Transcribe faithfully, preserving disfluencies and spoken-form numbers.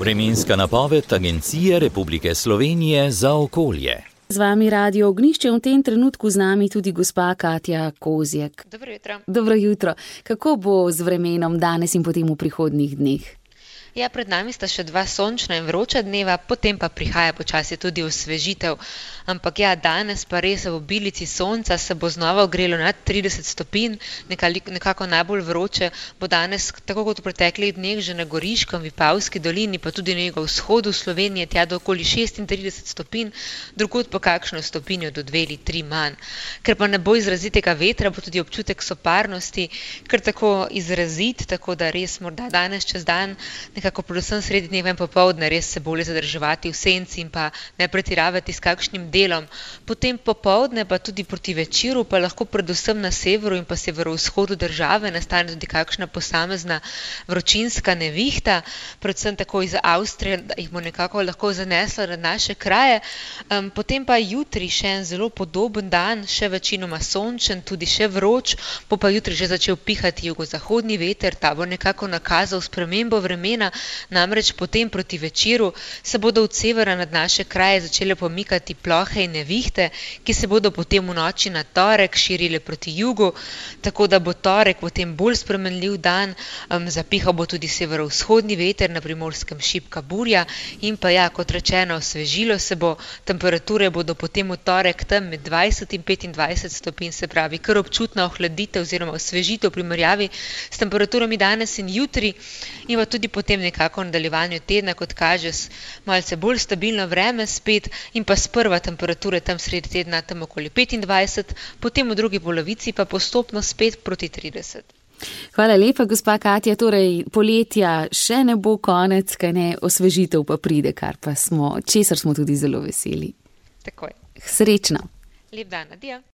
Vremenska napoved Agencije Republike Slovenije za okolje. Z vami Radio Ognjišče, v tem trenutku z nami tudi gospa Katja Kozjek. Dobro jutro. Dobro jutro. Kako bo z vremenom danes in potem v prihodnjih dneh? Ja, pred nami sta še dva sončna in vroča dneva, potem pa prihaja počasi tudi osvežitev. Ampak ja, danes pa res v obilici sonca se bo znova ogrelo nad trideset stopinj, nekako najbolj vroče bo danes, tako kot v preteklih dneh, že na Goriškem, Vipavski dolini, pa tudi na jugovzhodu Slovenije, tja do okoli šestintrideset stopinj, drugod po kakšno stopinjo do dve ali tri manj. Ker pa ne bo izrazitega vetra, bo tudi občutek soparnosti, ker tako izrazit, tako da res morda danes čez dan nekako predvsem sredi dneva in popoldne res se bolje zadrževati v senci in pa ne pretiravati s kakšnim delom. Potem popoldne pa tudi proti večeru pa lahko predvsem na severu in pa severovzhodu države nastane tudi kakšna posamezna vročinska nevihta, predvsem tako iz Avstrije, da jih bo nekako lahko zanesla na naše kraje. Um, potem pa jutri še en zelo podoben dan, še večinoma sončen, tudi še vroč, bo pa jutri že začel pihati jugozahodni veter, ta bo nekako nakazal spremembo vremena. Namreč potem proti večeru se bodo od severa nad naše kraje začele pomikati plohe in nevihte, ki se bodo potem v noči na torek širile proti jugu, tako da bo torek potem bolj spremenljiv dan, um, zapihal bo tudi severovzhodni veter, na Primorskem šibka burja in pa ja, kot rečeno, osvežilo se bo, temperature bodo potem v torek tam med dvajset in petindvajset stopinj, se pravi kar občutna ohladitev oziroma osvežitev v primerjavi s temperaturami danes in jutri in pa tudi potem nekako v nadaljevanju tedna, kot kaže, malce bolj stabilno vreme spet in pa sprva temperature tam sredi tedna tam okoli petindvajset, potem v drugi polovici pa postopno spet proti trideset. Hvala lepa, gospa Katja. Torej, poletja še ne bo konec, kaj ne, osvežitev pa pride, kar pa smo, česar smo tudi zelo veseli. Takoj. Srečno. Lep dan, adijo.